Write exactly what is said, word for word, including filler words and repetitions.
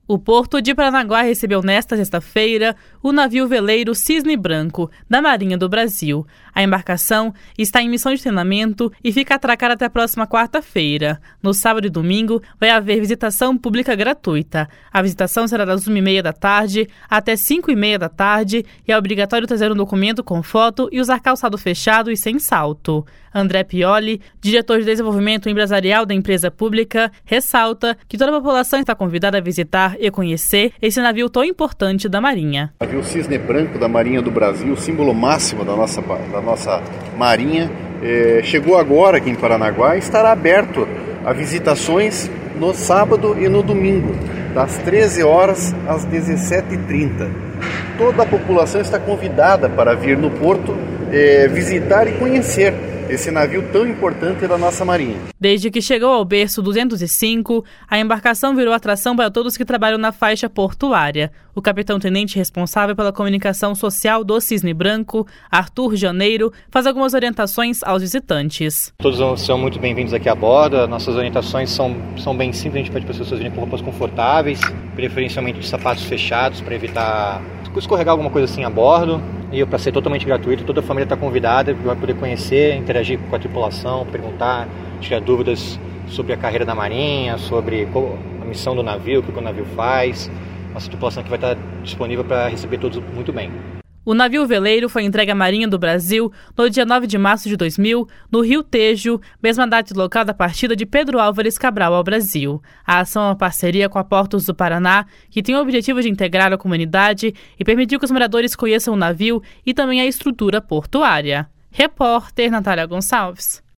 O Porto de Paranaguá recebeu nesta sexta-feira o navio veleiro Cisne Branco, da Marinha do Brasil. A embarcação está em missão de treinamento e fica atracada até a próxima quarta-feira. No sábado e domingo vai haver visitação pública gratuita. A visitação será das uma e meia da tarde até cinco e meia da tarde e é obrigatório trazer um documento com foto e usar calçado fechado e sem salto. André Pioli, diretor de desenvolvimento empresarial da empresa pública, ressalta que toda a população está convidada a visitar e conhecer esse navio tão importante da Marinha. O navio Cisne Branco da Marinha do Brasil, símbolo máximo da nossa, da nossa Marinha, é, chegou agora aqui em Paranaguá e estará aberto a visitações no sábado e no domingo, das treze horas às dezessete e trinta. Toda a população está convidada para vir no porto é, visitar e conhecer esse navio tão importante da nossa Marinha. Desde que chegou ao berço duzentos e cinco, a embarcação virou atração para todos que trabalham na faixa portuária. O capitão-tenente responsável pela comunicação social do Cisne Branco, Arthur Janeiro, faz algumas orientações aos visitantes. Todos são muito bem-vindos aqui a bordo. Nossas orientações são, são bem simples. A gente pede para as pessoas virem com roupas confortáveis, preferencialmente de sapatos fechados, para evitar escorregar alguma coisa assim a bordo. E para ser totalmente gratuito, toda a família está convidada, vai poder conhecer, interagir com a tripulação, perguntar, tirar dúvidas sobre a carreira da Marinha, sobre a missão do navio, o que o navio faz. Nossa tripulação aqui vai estar disponível para receber todos muito bem. O navio veleiro foi entregue à Marinha do Brasil no dia nove de março de dois mil, no Rio Tejo, mesma data e local da partida de Pedro Álvares Cabral ao Brasil. A ação é uma parceria com a Portos do Paraná, que tem o objetivo de integrar a comunidade e permitir que os moradores conheçam o navio e também a estrutura portuária. Repórter Natália Gonçalves.